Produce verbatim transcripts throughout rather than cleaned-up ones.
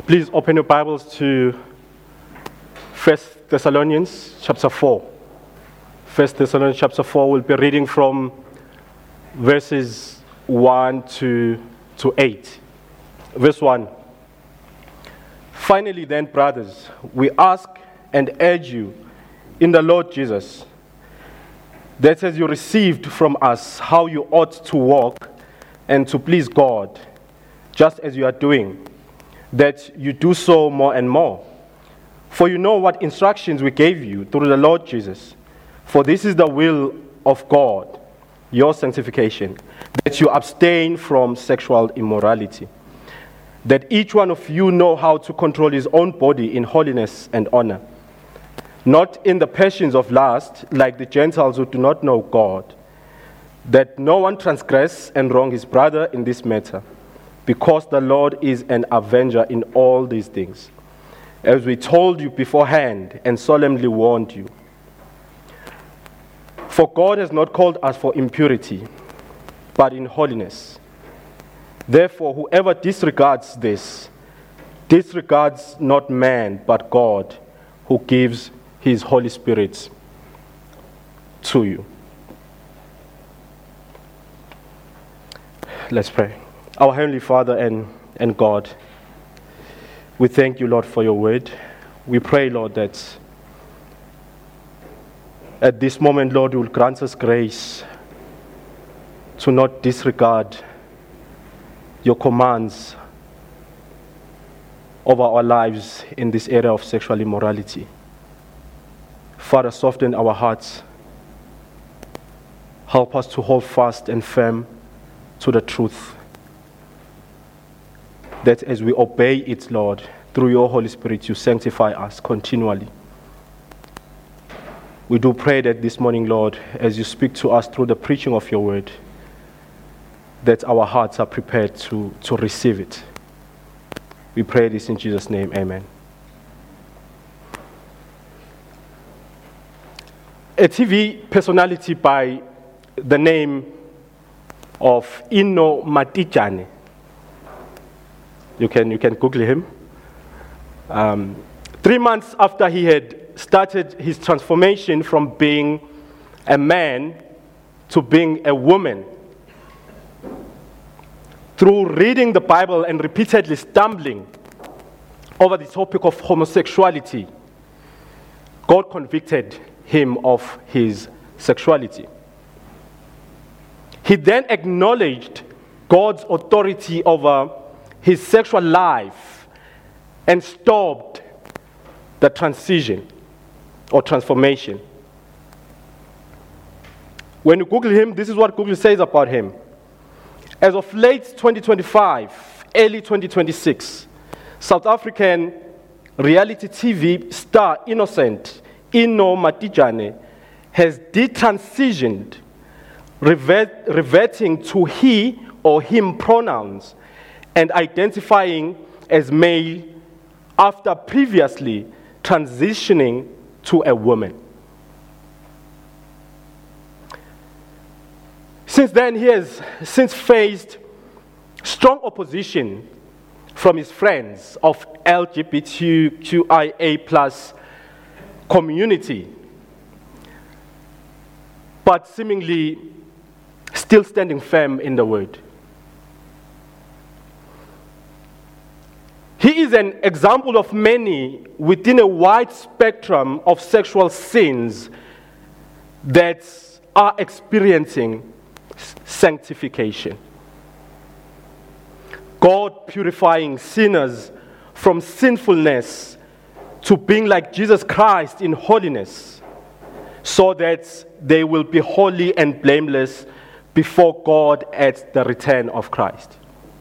Please open your Bibles to First Thessalonians chapter four. First Thessalonians chapter four, we'll be reading from verses one to, to eight. Verse one. Finally then, brothers, we ask and urge you in the Lord Jesus, that as you received from us how you ought to walk and to please God, just as you are doing, that you do so more and more. For you know what instructions we gave you through the Lord Jesus. For this is the will of God, your sanctification, that you abstain from sexual immorality, that each one of you know how to control his own body in holiness and honor, not in the passions of lust, like the Gentiles who do not know God, that no one transgress and wrong his brother in this matter, because the Lord is an avenger in all these things, as we told you beforehand and solemnly warned you. For God has not called us for impurity, but in holiness. Therefore, whoever disregards this, disregards not man, but God, who gives his Holy Spirit to you. Let's pray. Our Heavenly Father and, and God, we thank you, Lord, for your word. We pray, Lord, that at this moment, Lord, you will grant us grace to not disregard your commands over our lives in this area of sexual immorality. Father, soften our hearts. Help us to hold fast and firm to the truth, that as we obey it, Lord, through your Holy Spirit, you sanctify us continually. We do pray that this morning, Lord, as you speak to us through the preaching of your word, that our hearts are prepared to, to receive it. We pray this in Jesus' name, amen. A T V personality by the name of Ino Matijane. You can you can Google him. Um, three months after he had started his transformation from being a man to being a woman, through reading the Bible and repeatedly stumbling over the topic of homosexuality, God convicted him of his sexuality. He then acknowledged God's authority over his sexual life and stopped the transition or transformation. When you Google him, this is what Google says about him. As of late twenty twenty-five, early twenty twenty-six, South African reality T V star Innocent Ino Matijane has detransitioned, revert, reverting to he or him pronouns and identifying as male after previously transitioning to a woman. Since then, he has since faced strong opposition from his friends of L G B T Q I A plus community, but seemingly still standing firm in the word. He is an example of many within a wide spectrum of sexual sins that are experiencing sanctification. God purifying sinners from sinfulness to being like Jesus Christ in holiness, so that they will be holy and blameless before God at the return of Christ.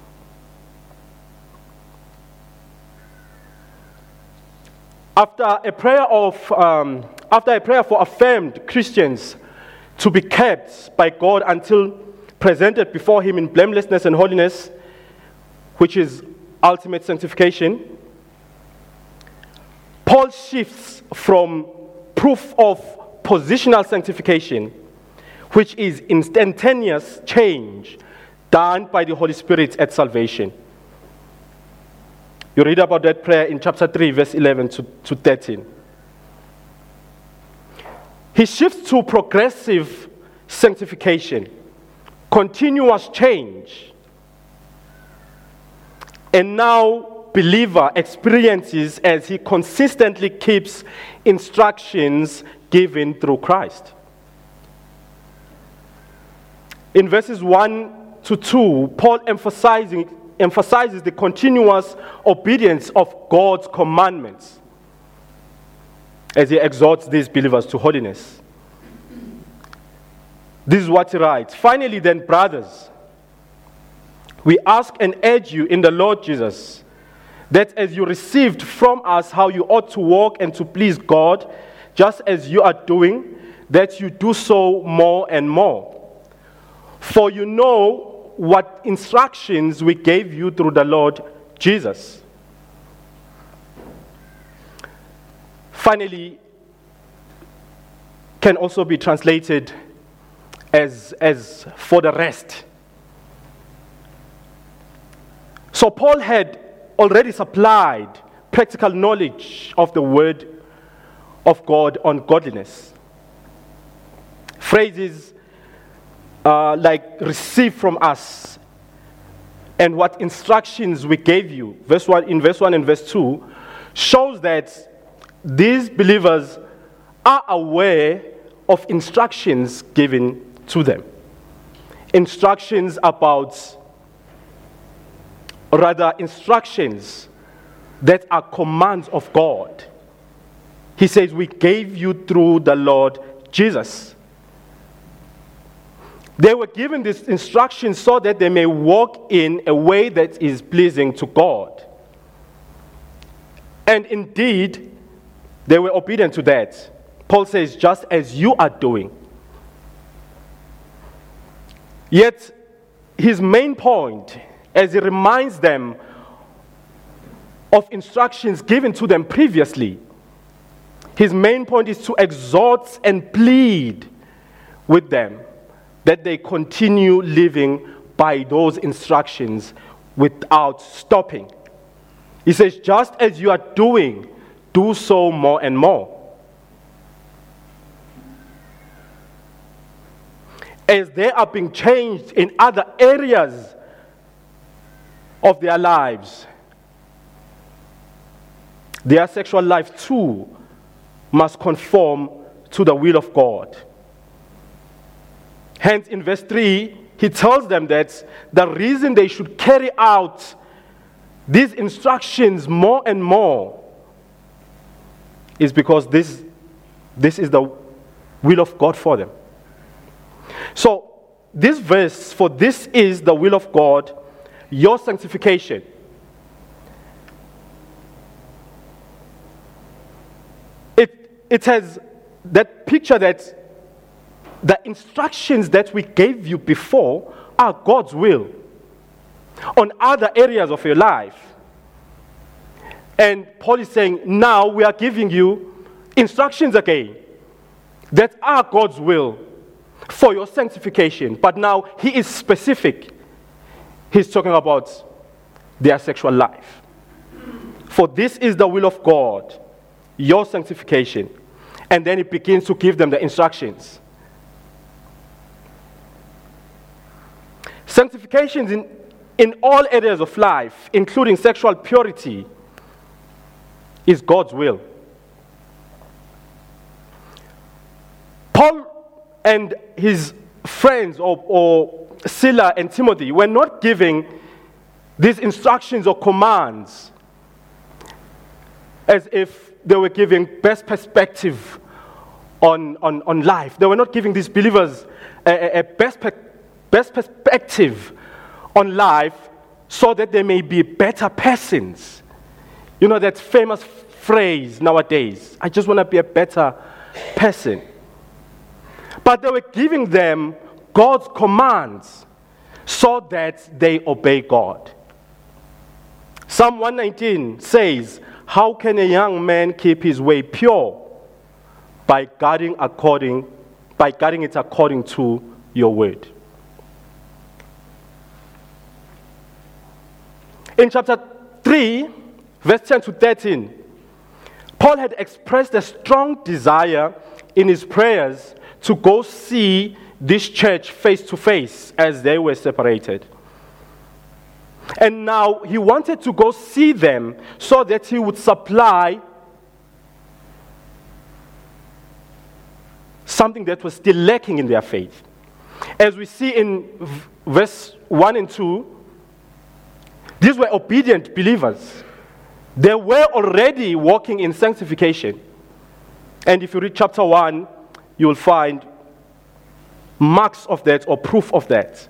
After a prayer of, um, after a prayer for affirmed Christians to be kept by God until presented before Him in blamelessness and holiness, which is ultimate sanctification, Paul shifts from proof of positional sanctification, which is instantaneous change done by the Holy Spirit at salvation, You read about that prayer in chapter three, verse eleven to, to thirteen. He shifts to progressive sanctification, continuous change. And now, believer experiences as he consistently keeps instructions given through Christ. In verses one to two, Paul emphasizing, emphasizes the continuous obedience of God's commandments as he exhorts these believers to holiness. This is what he writes. Finally, then, brothers, we ask and urge you in the Lord Jesus that as you received from us how you ought to walk and to please God, just as you are doing, that you do so more and more. For you know what instructions we gave you through the Lord Jesus. Finally, can also be translated as, as for the rest. So Paul had already supplied practical knowledge of the word of God on godliness. Phrases uh, like receive from us and what instructions we gave you, verse one, in verse one and verse two, shows that these believers are aware of instructions given to them. Instructions about Rather, instructions that are commands of God. He says, we gave you through the Lord Jesus. They were given these instructions so that they may walk in a way that is pleasing to God. And indeed, they were obedient to that. Paul says, just as you are doing. Yet, his main point, as he reminds them of instructions given to them previously, his main point is to exhort and plead with them that they continue living by those instructions without stopping. He says, just as you are doing, do so more and more. As they are being changed in other areas of their lives, their sexual life too must conform to the will of God. Hence, in verse three, he tells them that the reason they should carry out these instructions more and more is because this, this is the will of God for them. So, this verse, for this is the will of God, your sanctification. It, it has that picture that the instructions that we gave you before are God's will on other areas of your life. And Paul is saying, now we are giving you instructions again that are God's will for your sanctification. But now he is specific. He's talking about their sexual life. For this is the will of God, your sanctification. And then he begins to give them the instructions. Sanctification in, in all areas of life, including sexual purity, is God's will. Paul and his friends, or, or Sila and Timothy, were not giving these instructions or commands as if they were giving best perspective on, on, on life. They were not giving these believers a, a best, pe- best perspective on life so that they may be better persons. You know that famous phrase nowadays, I just want to be a better person. But they were giving them God's commands so that they obey God. Psalm one nineteen says, how can a young man keep his way pure? By guarding according, by guarding it according to your word. In chapter three, verse ten to thirteen, Paul had expressed a strong desire in his prayers to go see this church face to face as they were separated. And now he wanted to go see them so that he would supply something that was still lacking in their faith. As we see in verse one and two, these were obedient believers. They were already walking in sanctification. And if you read chapter one, you will find marks of that or proof of that.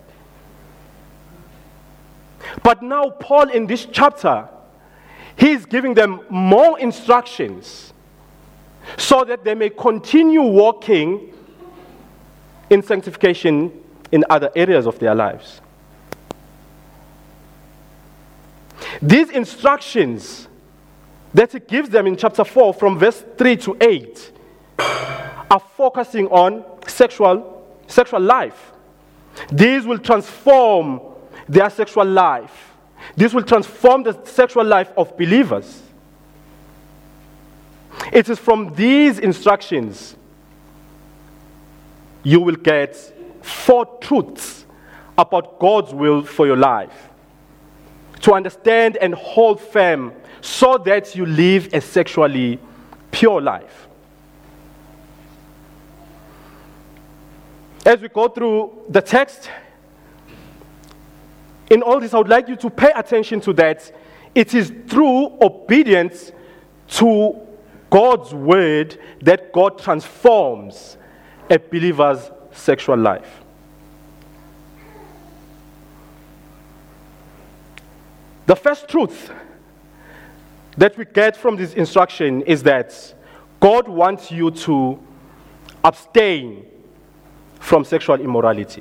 But now Paul in this chapter, he is giving them more instructions so that they may continue walking in sanctification in other areas of their lives. These instructions that he gives them in chapter four from verse three to eight are focusing on sexual, sexual life. These will transform their sexual life. This will transform the sexual life of believers. It is from these instructions you will get four truths about God's will for your life to understand and hold firm so that you live a sexually pure life. As we go through the text, in all this, I would like you to pay attention to that. It is through obedience to God's word that God transforms a believer's sexual life. The first truth that we get from this instruction is that God wants you to abstain from sexual immorality.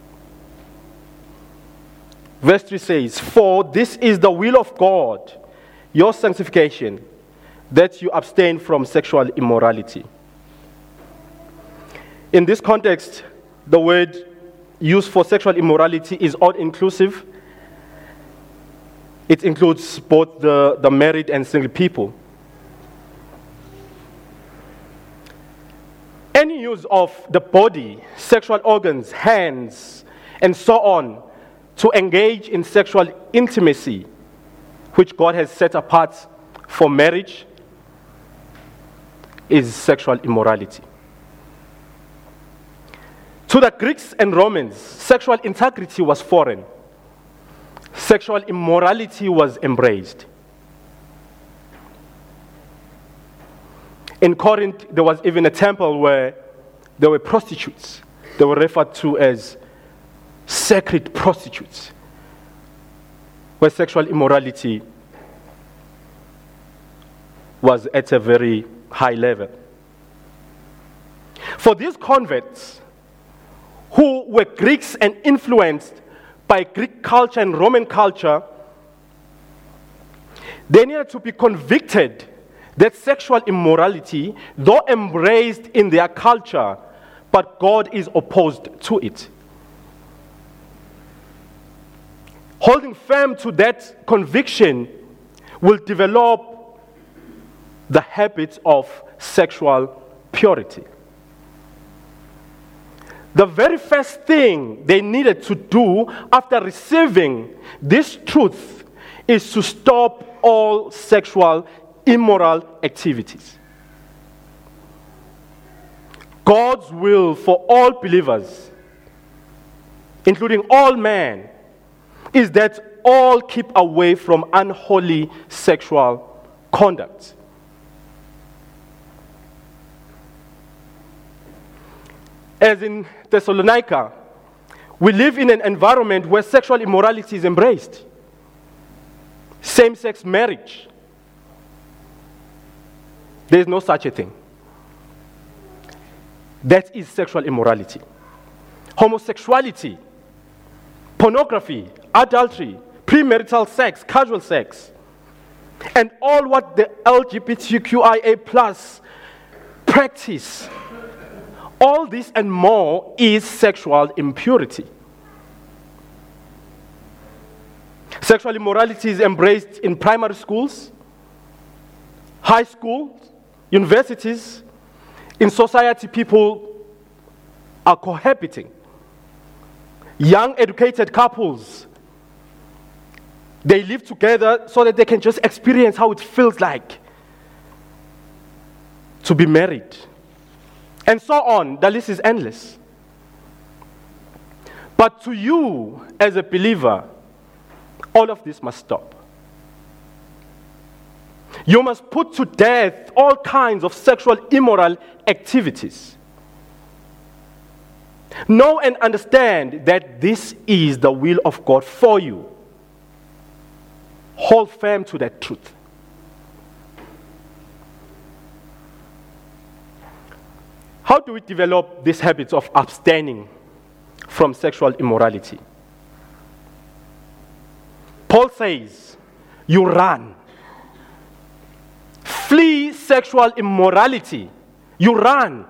Verse three says, "For this is the will of God, your sanctification, that you abstain from sexual immorality." In this context, the word used for sexual immorality is all-inclusive. It includes both the, the married and single people. Any use of the body, sexual organs, hands, and so on to engage in sexual intimacy, which God has set apart for marriage, is sexual immorality. To the Greeks and Romans, sexual integrity was foreign. Sexual immorality was embraced. In Corinth, there was even a temple where there were prostitutes. They were referred to as sacred prostitutes, where sexual immorality was at a very high level. For these converts, who were Greeks and influenced by Greek culture and Roman culture, they needed to be convicted that sexual immorality, though embraced in their culture, but God is opposed to it. Holding firm to that conviction will develop the habit of sexual purity. The very first thing they needed to do after receiving this truth is to stop all sexual immoral activities. God's will for all believers, including all men, is that all keep away from unholy sexual conduct. As in Thessalonica, we live in an environment where sexual immorality is embraced. Same-sex marriage. There is no such a thing. That is sexual immorality. Homosexuality, pornography, adultery, premarital sex, casual sex, and all what the L G B T Q I A plus practice, all this and more is sexual impurity. Sexual immorality is embraced in primary schools, high schools, universities, in society, people are cohabiting. Young, educated couples, they live together so that they can just experience how it feels like to be married. And so on. The list is endless. But to you, as a believer, all of this must stop. You must put to death all kinds of sexual immoral activities. Know and understand that this is the will of God for you. Hold firm to that truth. How do we develop this habit of abstaining from sexual immorality? Paul says, you run. Flee sexual immorality. You run.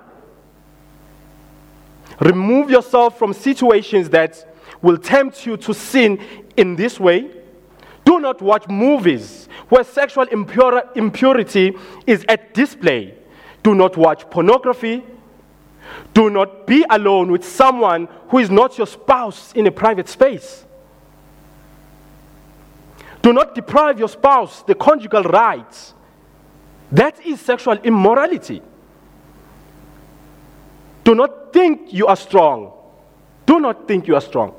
Remove yourself from situations that will tempt you to sin in this way. Do not watch movies where sexual impure, impurity is at display. Do not watch pornography. Do not be alone with someone who is not your spouse in a private space. Do not deprive your spouse the conjugal rights. That is sexual immorality. Do not think you are strong. Do not think you are strong.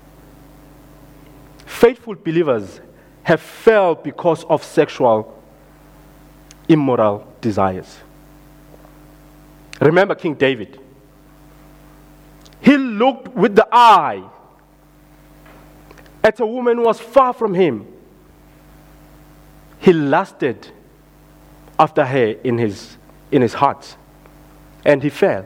Faithful believers have failed because of sexual immoral desires. Remember King David. He looked with the eye at a woman who was far from him. He lusted after her in his, in his heart, and he fell.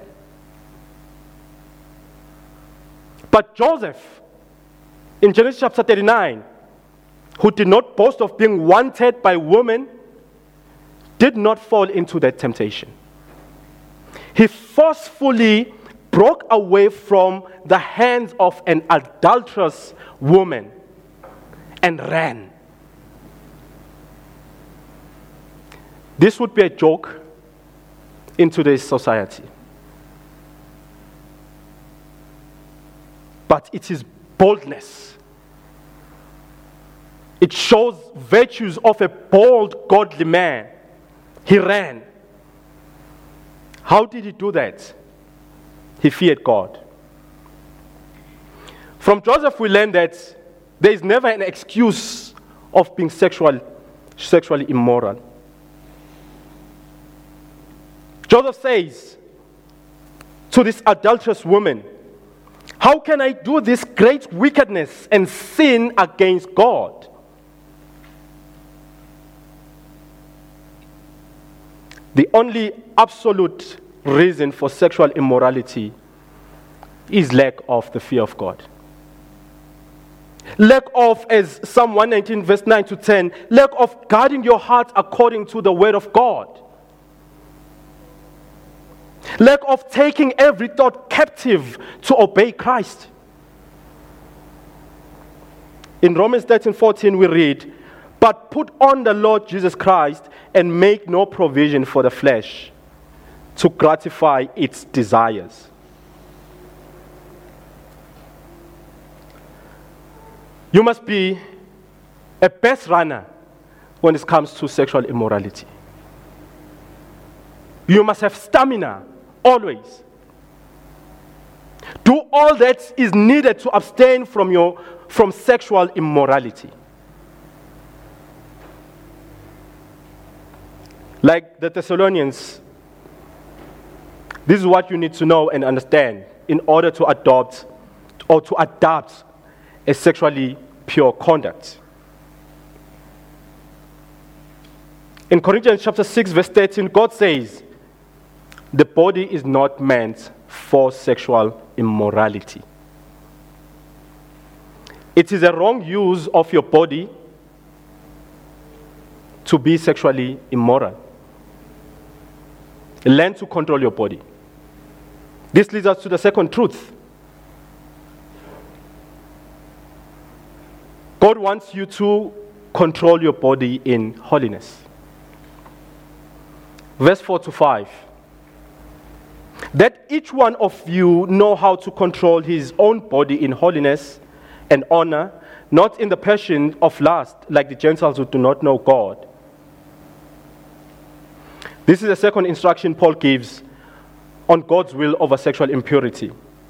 But Joseph, in Genesis chapter thirty-nine, who did not boast of being wanted by women, did not fall into that temptation. He forcefully broke away from the hands of an adulterous woman and ran. This would be a joke in today's society. But it is boldness. It shows virtues of a bold, godly man. He ran. How did he do that? He feared God. From Joseph, we learn that there is never an excuse of being sexual, sexually immoral. Joseph says to this adulterous woman, how can I do this great wickedness and sin against God? The only absolute reason for sexual immorality is lack of the fear of God. Lack of, as Psalm one nineteen verse nine to ten, lack of guarding your heart according to the word of God. Lack of taking every thought captive to obey Christ. In Romans thirteen fourteen we read, but put on the Lord Jesus Christ and make no provision for the flesh to gratify its desires. You must be a best runner when it comes to sexual immorality. You must have stamina always. Do all that is needed to abstain from your from sexual immorality. Like the Thessalonians, this is what you need to know and understand in order to adopt or to adapt a sexually pure conduct. In Corinthians chapter six, verse thirteen, God says, the body is not meant for sexual immorality. It is a wrong use of your body to be sexually immoral. Learn to control your body. This leads us to the second truth. God wants you to control your body in holiness. verse four to five. That each one of you know how to control his own body in holiness and honor, not in the passion of lust, like the Gentiles who do not know God. This is the second instruction Paul gives on God's will over sexual impurity.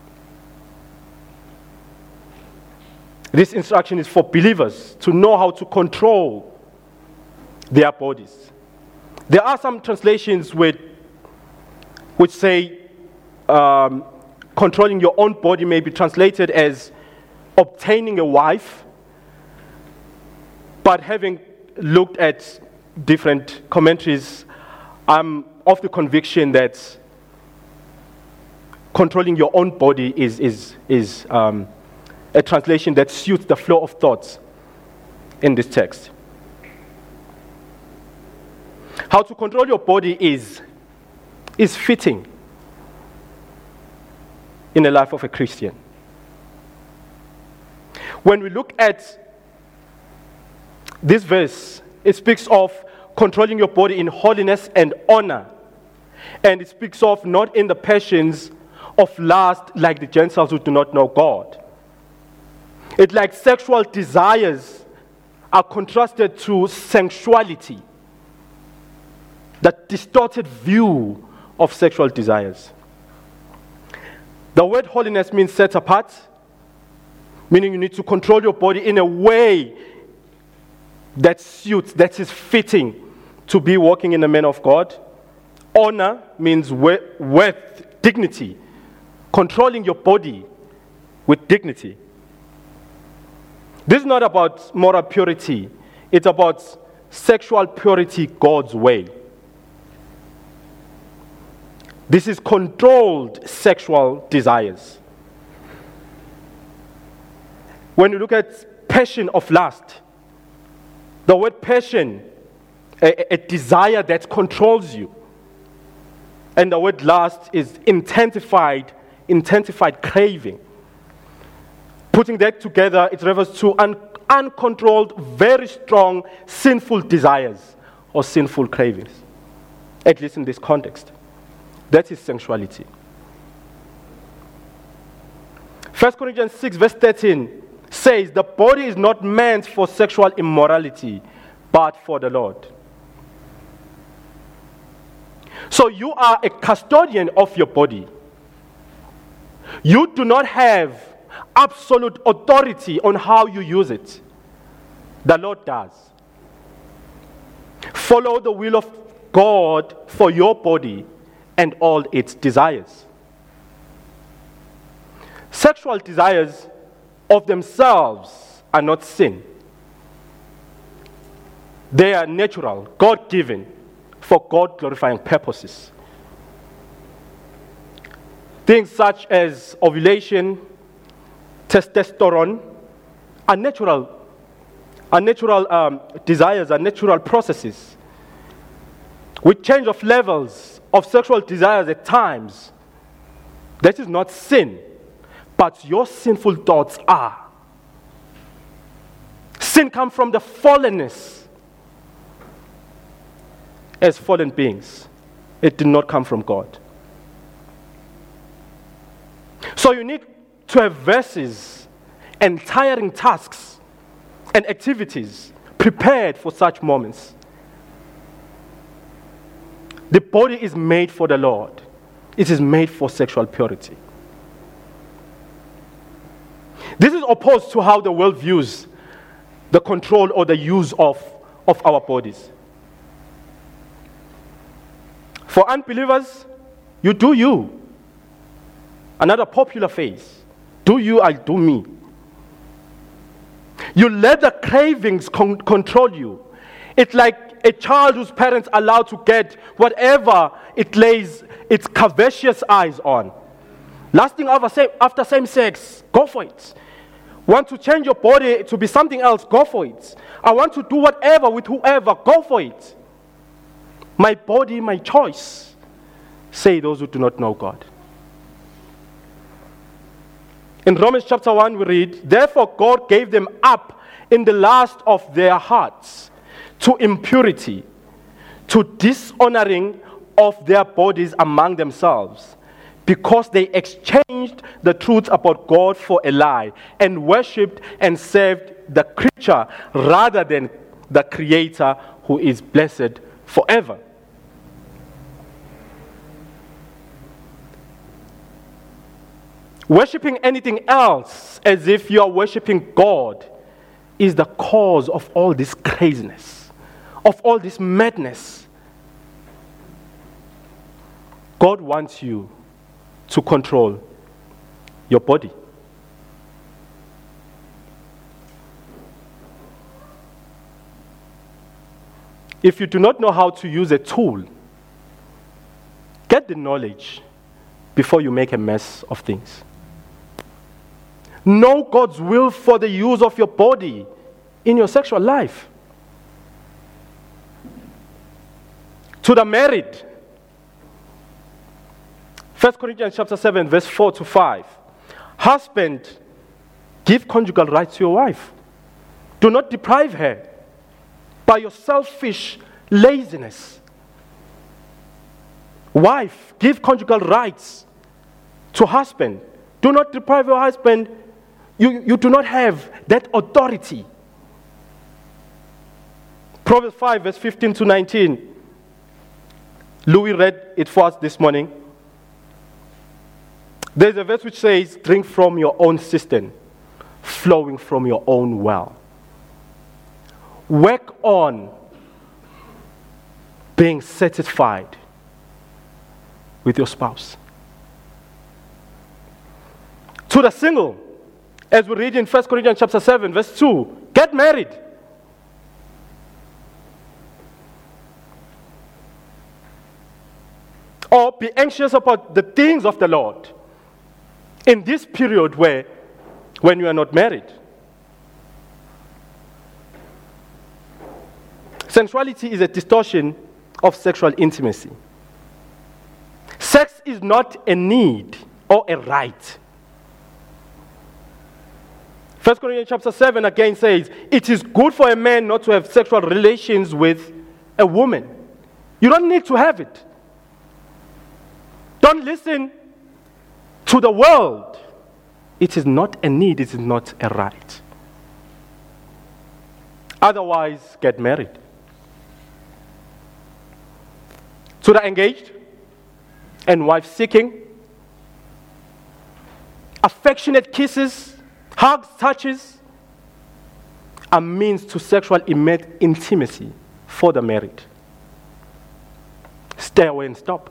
This instruction is for believers to know how to control their bodies. There are some translations with, which say um, controlling your own body may be translated as obtaining a wife, but having looked at different commentaries, I'm of the conviction that controlling your own body is, is, is um, a translation that suits the flow of thoughts in this text. How to control your body is, is fitting in the life of a Christian. When we look at this verse, it speaks of controlling your body in holiness and honor. And it speaks of not in the passions of lust like the Gentiles who do not know God. It's like sexual desires are contrasted to sensuality, that distorted view of sexual desires. The word holiness means set apart, meaning you need to control your body in a way that suits, that is fitting to be walking in the manner of God. Honor means with dignity, controlling your body with dignity. This is not about moral purity. It's about sexual purity God's way. This is controlled sexual desires. When you look at passion of lust, the word passion, a, a desire that controls you. And the word lust is intensified, intensified craving. Putting that together, it refers to un, uncontrolled, very strong, sinful desires or sinful cravings, at least in this context. That is sensuality. First Corinthians six verse thirteen says, the body is not meant for sexual immorality, but for the Lord. So you are a custodian of your body. You do not have absolute authority on how you use it. The Lord does. Follow the will of God for your body and all its desires. Sexual desires of themselves are not sin. They are natural, God-given, for God-glorifying purposes. Things such as ovulation, testosterone are natural, are natural um, desires, are natural processes. With change of levels of sexual desires at times, that is not sin, but your sinful thoughts are. Sin comes from the fallenness as fallen beings. It did not come from God. So you need to have verses and tiring tasks and activities prepared for such moments. The body is made for the Lord. It is made for sexual purity. This is opposed to how the world views the control or the use of, of our bodies. For unbelievers, you do you. Another popular phrase, do you, I do me. You let the cravings con- control you. It's like a child whose parents allow to get whatever it lays its covetous eyes on. Lasting after same sex, go for it. Want to change your body to be something else, go for it. I want to do whatever with whoever, go for it. My body, my choice, say those who do not know God. In Romans chapter one we read, therefore God gave them up in the lust of their hearts to impurity, to dishonoring of their bodies among themselves, because they exchanged the truth about God for a lie and worshipped and served the creature rather than the Creator, who is blessed forever. Worshipping anything else as if you are worshipping God is the cause of all this craziness, of all this madness. God wants you to control your body. If you do not know how to use a tool, get the knowledge before you make a mess of things. Know God's will for the use of your body in your sexual life. To the married, First Corinthians chapter seven, verse four to five. Husband, give conjugal rights to your wife. Do not deprive her by your selfish laziness. Wife, give conjugal rights to husband. Do not deprive your husband. You, you do not have that authority. Proverbs five, verse fifteen to nineteen. Louis read it for us this morning. There's a verse which says, drink from your own cistern, flowing from your own well. Work on being satisfied with your spouse. To the single, as we read in First Corinthians chapter seven, verse two, get married. Or be anxious about the things of the Lord in this period where, when you are not married. Sensuality is a distortion of sexual intimacy. Sex is not a need or a right. First Corinthians chapter seven again says, it is good for a man not to have sexual relations with a woman. You don't need to have it. Don't listen to the world. It is not a need, it is not a right. Otherwise, get married. To the engaged and wife-seeking, affectionate kisses, hugs, touches are means to sexual intimacy for the married. Stay away and stop.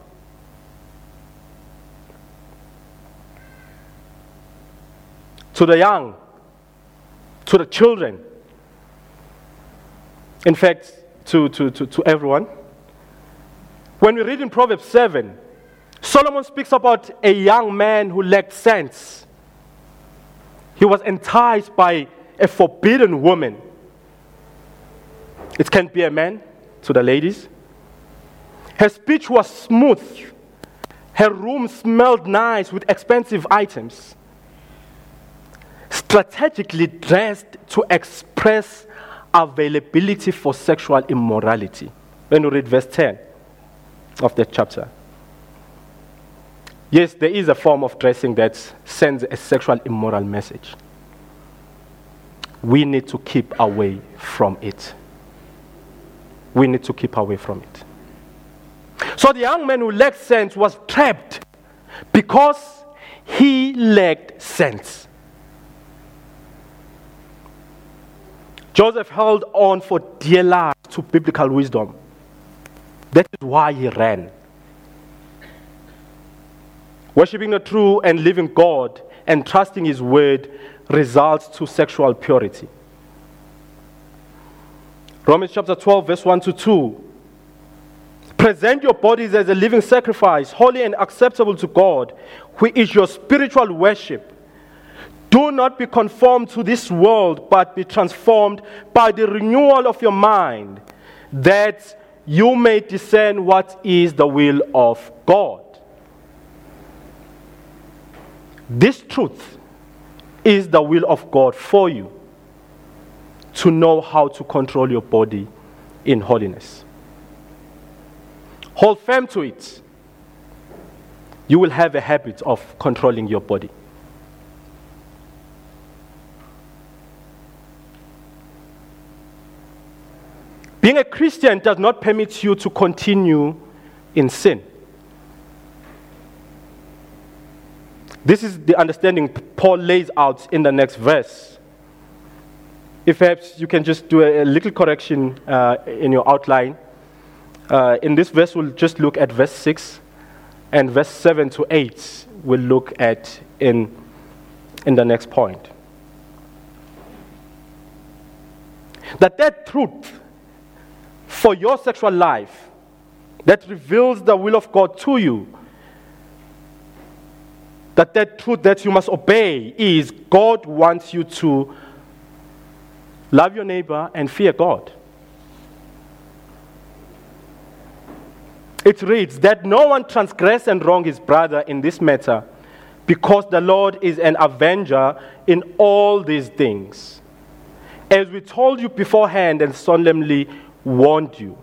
To the young, to the children, in fact, to, to, to, to everyone. When we read in Proverbs seven, Solomon speaks about a young man who lacked sense. He was enticed by a forbidden woman. It can be a man, to the ladies. Her speech was smooth. Her room smelled nice with expensive items. Strategically dressed to express availability for sexual immorality. When you read verse ten of that chapter. Yes, there is a form of dressing that sends a sexual immoral message. We need to keep away from it. We need to keep away from it. So the young man who lacked sense was trapped because he lacked sense. Joseph held on for dear life to biblical wisdom. That is why he ran. Worshipping the true and living God and trusting His word results to sexual purity. Romans chapter twelve, verse one to two. Present your bodies as a living sacrifice, holy and acceptable to God, who is your spiritual worship. Do not be conformed to this world, but be transformed by the renewal of your mind, that you may discern what is the will of God. This truth is the will of God for you, to know how to control your body in holiness. hold firm to it, you will have a habit of controlling your body. Being a Christian does not permit you to continue in sin. This is the understanding Paul lays out in the next verse. If perhaps you can just do a, a little correction uh, in your outline. Uh, in this verse, we'll just look at verse six, and verse seven to eight we'll look at in, in the next point. That that truth for your sexual life that reveals the will of God to you, that that truth that you must obey is God wants you to love your neighbor and fear God. It reads that no one transgress and wrong his brother in this matter, because the Lord is an avenger in all these things, as we told you beforehand and solemnly warned you.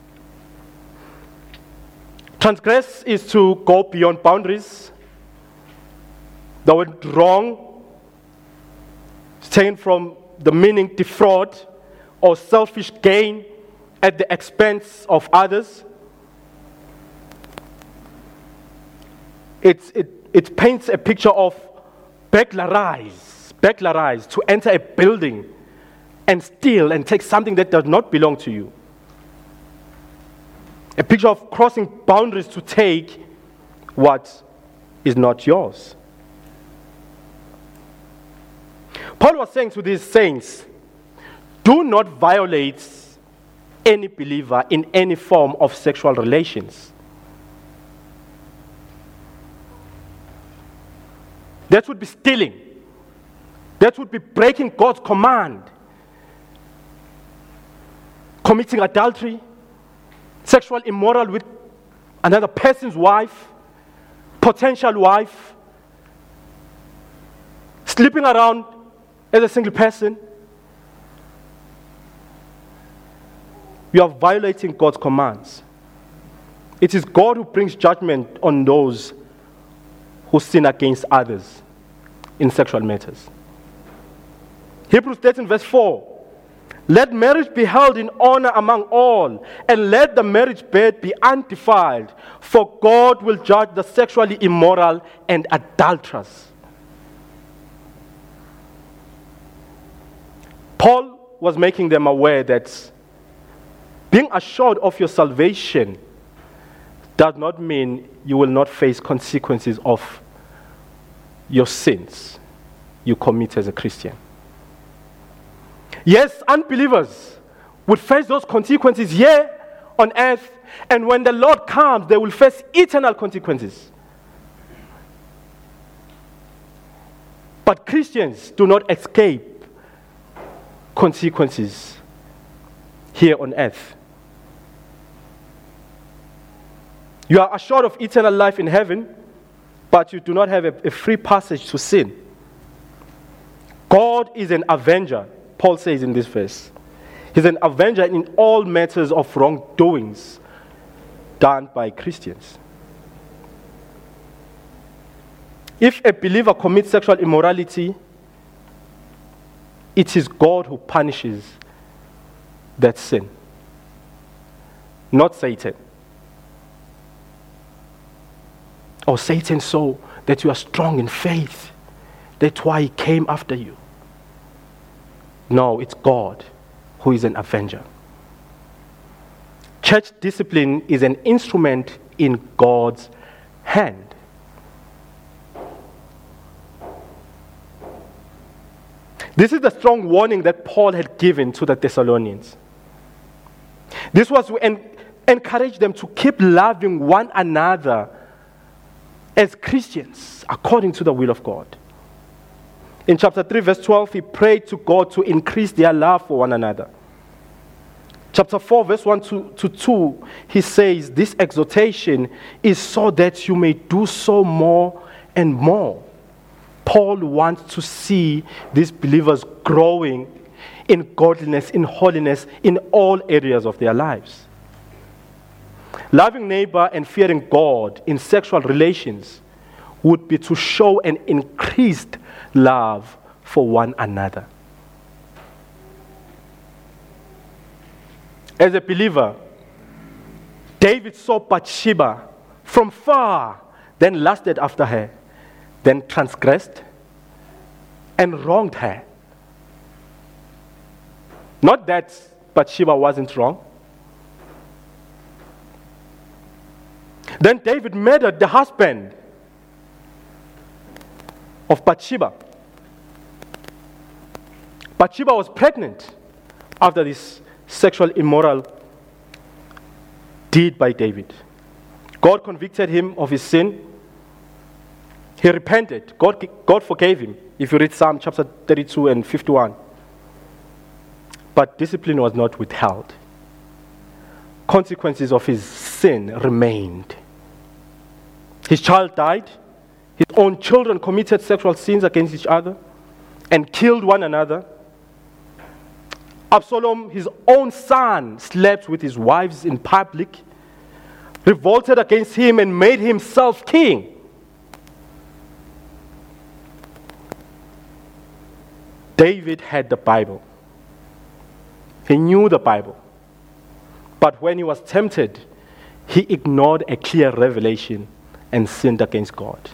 Transgress is to go beyond boundaries. The word wrong is taken from the meaning defraud or selfish gain at the expense of others. It's, it, it paints a picture of burglarize, burglarize, to enter a building and steal and take something that does not belong to you. A picture of crossing boundaries to take what is not yours. Paul was saying to these saints, do not violate any believer in any form of sexual relations. That would be stealing. That would be breaking God's command. Committing adultery, sexual immoral with another person's wife, potential wife, sleeping around as a single person. You are violating God's commands. It is God who brings judgment on those who sin against others in sexual matters. Hebrews thirteen verse four. Let marriage be held in honor among all, and let the marriage bed be undefiled, for God will judge the sexually immoral and adulterous. Paul was making them aware that being assured of your salvation does not mean you will not face consequences of your sins you commit as a Christian. Yes, unbelievers would face those consequences here on earth, and when the Lord comes, they will face eternal consequences. But Christians do not escape consequences here on earth. You are assured of eternal life in heaven, but you do not have a, a free passage to sin. God is an avenger, Paul says in this verse. He's an avenger in all matters of wrongdoings done by Christians. If a believer commits sexual immorality, it is God who punishes that sin, not Satan. Or Satan saw that you are strong in faith. That's why he came after you. No, it's God who is an avenger. Church discipline is an instrument in God's hand. This is the strong warning that Paul had given to the Thessalonians. This was to en- encourage them to keep loving one another as Christians according to the will of God. In chapter three, verse twelve, he prayed to God to increase their love for one another. Chapter four, verse one to two, he says, this exhortation is so that you may do so more and more. Paul wants to see these believers growing in godliness, in holiness, in all areas of their lives. Loving neighbor and fearing God in sexual relations would be to show an increased love for one another. As a believer, David saw Bathsheba from far, then lusted after her, then transgressed and wronged her. Not that Bathsheba wasn't wrong. Then David murdered the husband of Bathsheba. Bathsheba was pregnant after this sexual immoral deed by David. God convicted him of his sin. He repented. God, God forgave him. If you read Psalm chapter thirty-two and fifty-one. But discipline was not withheld. Consequences of his sin remained. His child died. His own children committed sexual sins against each other and killed one another. Absalom, his own son, slept with his wives in public, revolted against him and made himself king. David had the Bible. He knew the Bible. But when he was tempted, he ignored a clear revelation and sinned against God.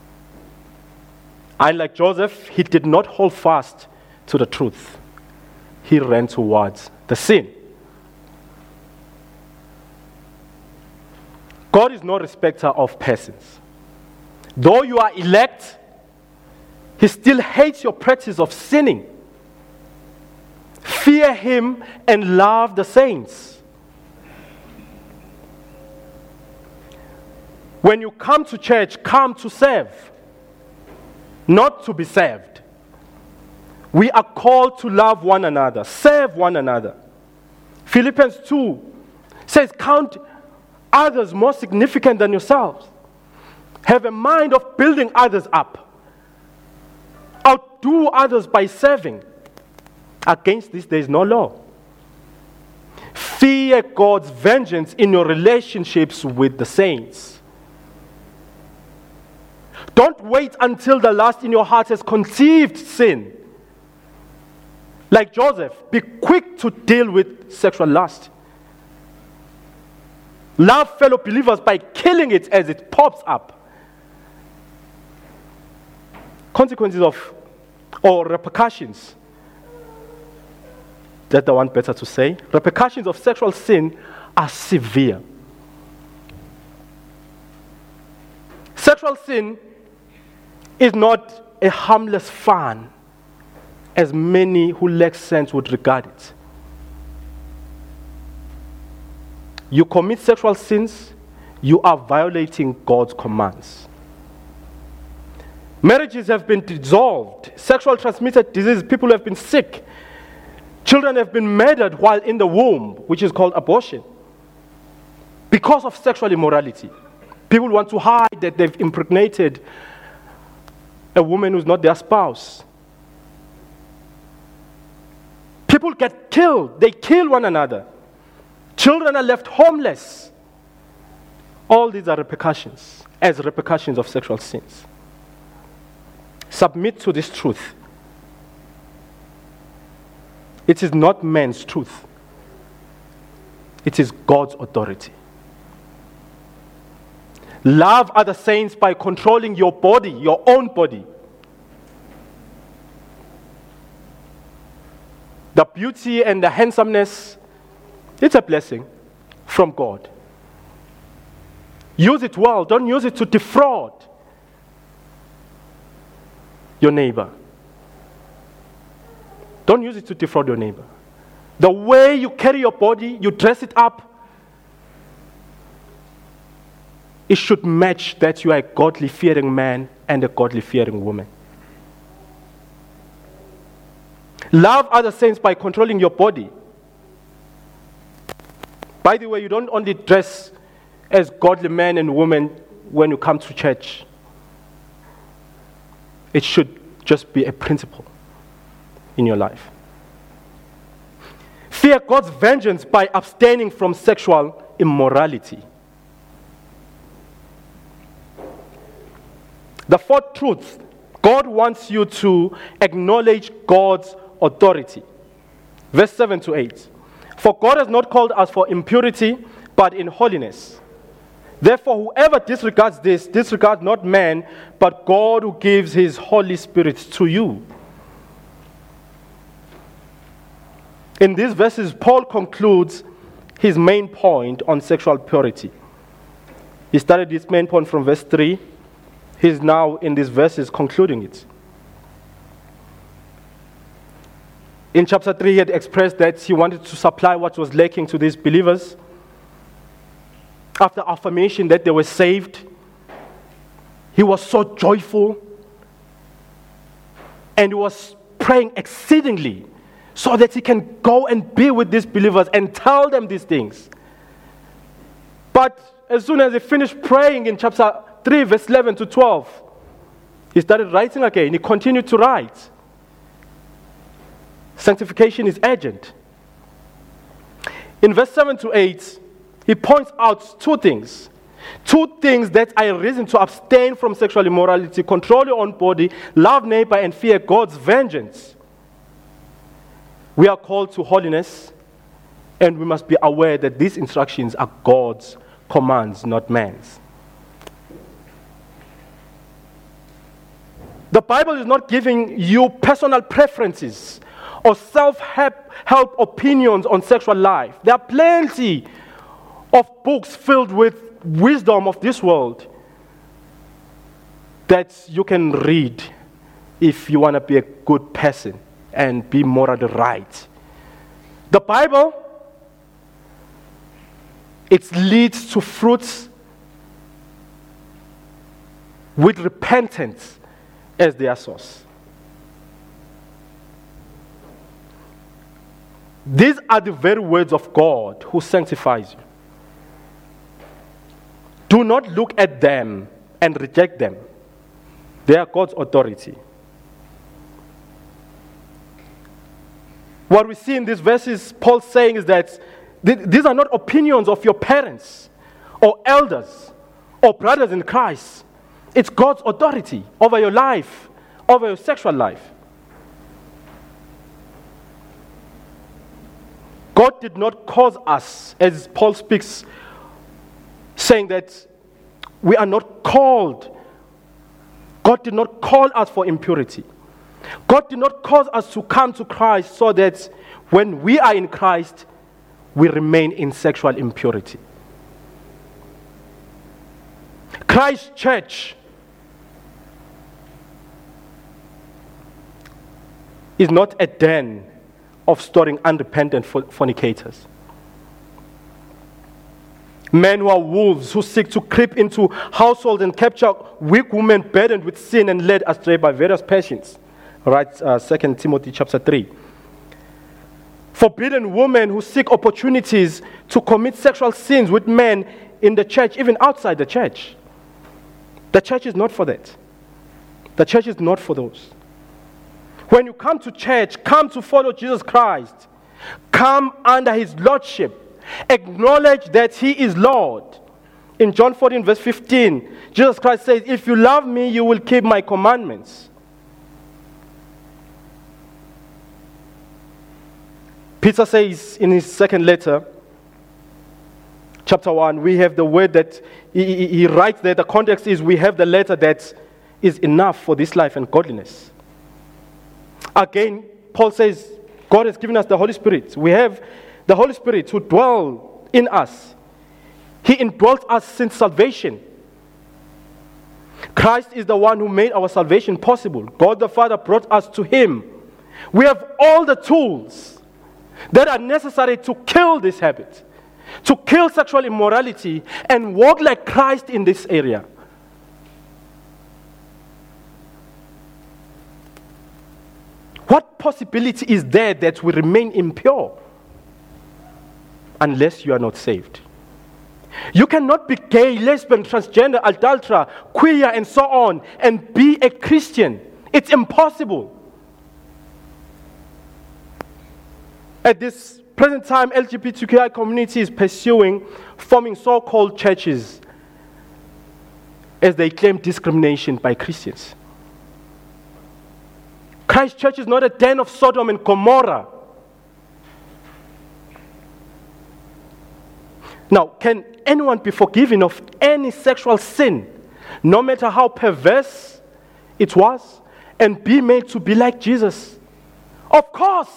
Unlike Joseph, he did not hold fast to the truth. He ran towards the sin. God is no respecter of persons. Though you are elect, he still hates your practice of sinning. Fear him and love the saints. When you come to church, come to serve, not to be served. We are called to love one another, serve one another. Philippians two says, count others more significant than yourselves. Have a mind of building others up. Outdo others by serving. Against this, there is no law. Fear God's vengeance in your relationships with the saints. Don't wait until the lust in your heart has conceived sin. Like Joseph, be quick to deal with sexual lust. Love fellow believers by killing it as it pops up. Consequences of, or repercussions, that's the one better to say. Repercussions of sexual sin are severe. Sexual sin is not a harmless fun, as many who lack sense would regard it. You commit sexual sins, you are violating God's commands. Marriages have been dissolved. Sexual transmitted diseases, people have been sick. Children have been murdered while in the womb, which is called abortion, because of sexual immorality. People want to hide that they've impregnated a woman who's not their spouse. People get killed. They kill one another. Children are left homeless. All these are repercussions, as repercussions of sexual sins. Submit to this truth. It is not man's truth. It is God's authority. Love other saints by controlling your body, your own body. The beauty and the handsomeness, it's a blessing from God. Use it well. Don't use it to defraud your neighbor. Don't use it to defraud your neighbor. The way you carry your body, you dress it up, it should match that you are a godly-fearing man and a godly-fearing woman. Love other saints by controlling your body. By the way, you don't only dress as godly men and women when you come to church. It should just be a principle in your life. Fear God's vengeance by abstaining from sexual immorality. The fourth truth, God wants you to acknowledge God's authority. Verse seven to eight. For God has not called us for impurity, but in holiness. Therefore, whoever disregards this, disregards not man, but God who gives his Holy Spirit to you. In these verses, Paul concludes his main point on sexual purity. He started his main point from verse three. He's now in these verses concluding it. In chapter three, he had expressed that he wanted to supply what was lacking to these believers. After affirmation that they were saved, he was so joyful and he was praying exceedingly so that he can go and be with these believers and tell them these things. But as soon as he finished praying in chapter three, verse eleven to twelve, he started writing again. He continued to write. Sanctification is urgent. In verse seven to eight, he points out two things. Two things that are a reason to abstain from sexual immorality: control your own body, love neighbor, and fear God's vengeance. We are called to holiness, and we must be aware that these instructions are God's commands, not man's. The Bible is not giving you personal preferences or self-help opinions on sexual life. There are plenty of books filled with wisdom of this world that you can read if you want to be a good person and be morally right. The Bible, it leads to fruits with repentance as their source. These are the very words of God who sanctifies you. Do not look at them and reject them. They are God's authority. What we see in these verses, Paul saying is that th- these are not opinions of your parents or elders or brothers in Christ. It's God's authority over your life, over your sexual life. God did not cause us, as Paul speaks, saying that we are not called. God did not call us for impurity. God did not cause us to come to Christ so that when we are in Christ, we remain in sexual impurity. Christ's church is not a den of storing unrepentant fornicators. Men who are wolves, who seek to creep into households and capture weak women burdened with sin and led astray by various passions. Right, uh, Second Timothy chapter three. Forbidden women who seek opportunities to commit sexual sins with men in the church, even outside the church. The church is not for that. The church is not for those. When you come to church, come to follow Jesus Christ. Come under his lordship. Acknowledge that he is Lord. In John fourteen, verse fifteen, Jesus Christ says, "If you love me, you will keep my commandments." Peter says in his second letter, chapter one, we have the word that he, he, he writes there. The context is we have the letter that is enough for this life and godliness. Again, Paul says God has given us the Holy Spirit. We have the Holy Spirit who dwells in us. He indwells us since salvation. Christ is the one who made our salvation possible. God the Father brought us to him. We have all the tools that are necessary to kill this habit, to kill sexual immorality, and walk like Christ in this area. What possibility is there that we remain impure unless you are not saved? You cannot be gay, lesbian, transgender, adulterer, queer, and so on, and be a Christian. It's impossible. At this present time, L G B T Q I community is pursuing forming so-called churches as they claim discrimination by Christians. Christ Church is not a den of Sodom and Gomorrah. Now, can anyone be forgiven of any sexual sin, no matter how perverse it was, and be made to be like Jesus? Of course.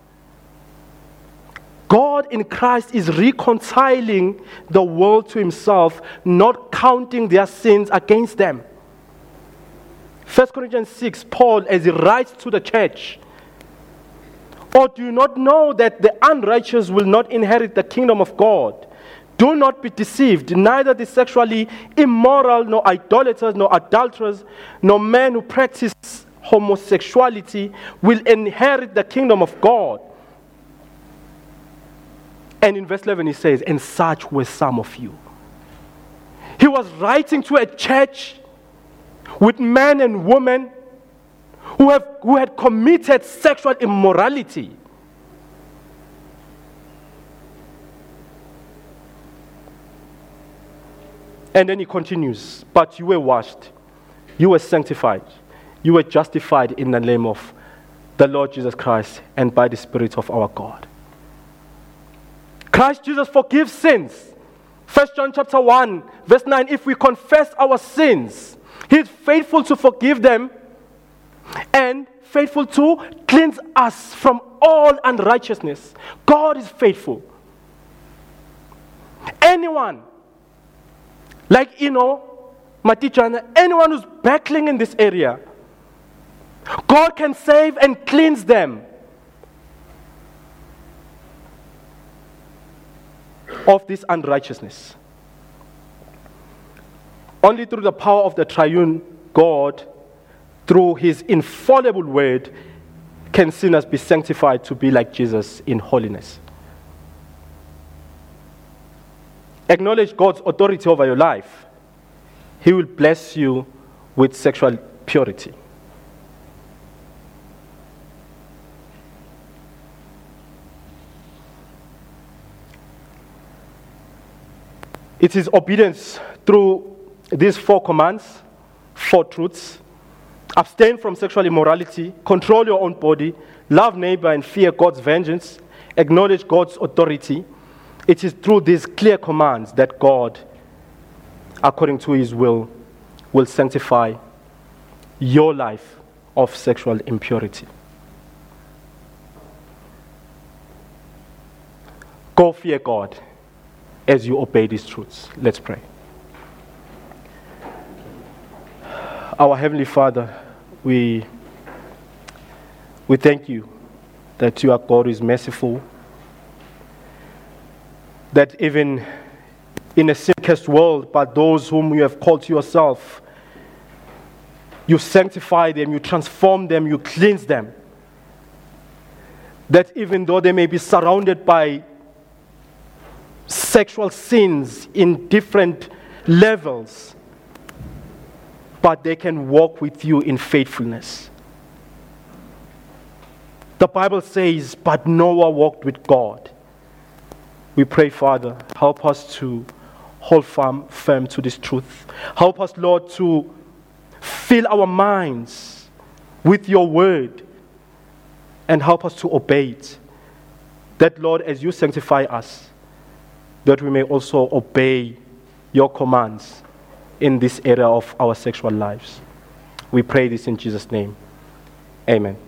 God in Christ is reconciling the world to himself, not counting their sins against them. First Corinthians six, Paul, as he writes to the church, or do you not know that the unrighteous will not inherit the kingdom of God? Do not be deceived. Neither the sexually immoral, nor idolaters, nor adulterers, nor men who practice homosexuality will inherit the kingdom of God. And in verse eleven he says, and such were some of you. He was writing to a church with men and women who have who had committed sexual immorality. And then he continues, but you were washed, you were sanctified, you were justified in the name of the Lord Jesus Christ and by the Spirit of our God. Christ Jesus forgives sins. First John chapter one, verse nine, if we confess our sins, he is faithful to forgive them and faithful to cleanse us from all unrighteousness. God is faithful. Anyone, like Eno, Matichana, anyone who's battling in this area, God can save and cleanse them of this unrighteousness. Only through the power of the triune God, through his infallible word, can sinners be sanctified to be like Jesus in holiness. Acknowledge God's authority over your life. He will bless you with sexual purity. It is obedience through these four commands, four truths. Abstain from sexual immorality, control your own body, love neighbor and fear God's vengeance, acknowledge God's authority. It is through these clear commands that God, according to his will, will sanctify your life of sexual impurity. Go fear God as you obey these truths. Let's pray. Our Heavenly Father, we, we thank you that you are God who is merciful, that even in a sin-cursed world, but those whom you have called to yourself, you sanctify them, you transform them, you cleanse them. That even though they may be surrounded by sexual sins in different levels, but they can walk with you in faithfulness. The Bible says, but Noah walked with God. We pray, Father, help us to hold firm, firm to this truth. Help us, Lord, to fill our minds with your word and help us to obey it. That, Lord, as you sanctify us, that we may also obey your commands in this area of our sexual lives. We pray this in Jesus' name. Amen.